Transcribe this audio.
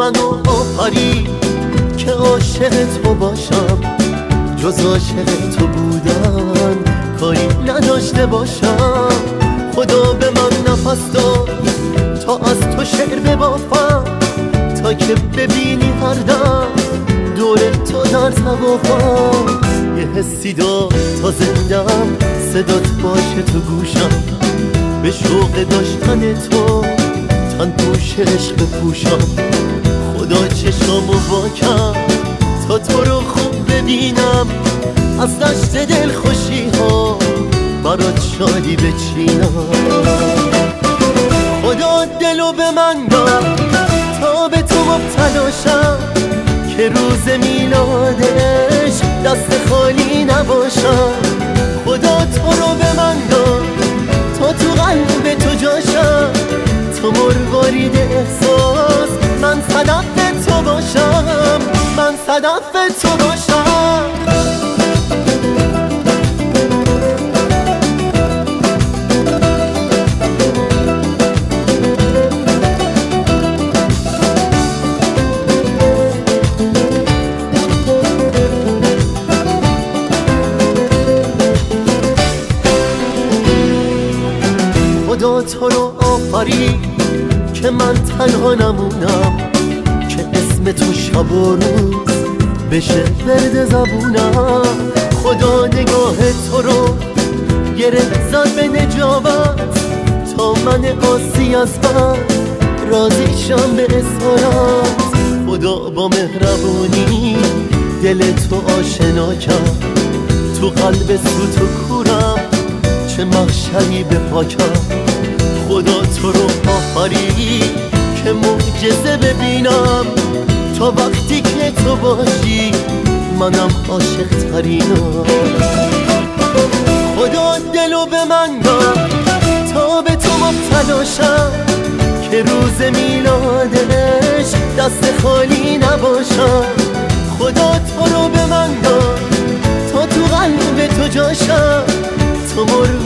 منو آفرید که عاشق تو باشم، جز عاشق تو بودن کاری نداشته باشم. خدا به من نفس داد تا از تو شعر ببافم، تا که ببینی هر دم دور تو در توافم. یه حسی داد تا زندم صدات باشه تو گوشم، به شوق داشتن تو تن پوش عشق بپوشم. خدا چشامو وا کرد تا تو رو خوب ببینم، از دشت دل خوشی ها برات شادی بچینم. خدا دلو به من داد تا به تو مبتلاشم، که روز میلادش دست خالی نباشم. خدا تو رو به من داد تا تو قلب تو جاشم، تو مروارید احساس من صدف تو باشم، من صدف تو باشم. خدا تو رو آفرید که من تنها نمونم، که اسم تو شب و روز بشه ورد زبونم. خدا نگاه تو رو گره زد به نجابت، تا من آسی از من راضی شم به اسارت. خدا با مهربونی دل تو آشنا کرد، تو قلب سوت و کورم چه محشری بپاکم. خدا تو رو آفرید که معجزه ببینم، تا وقتی که تو باشی منم عاشق ترینم. خدا دلو به من داد تا به تو مبتلاشم، که روز میلادش دست خالی نباشم. خدا تو رو به من داد تا تو قلب تو جاشم، تو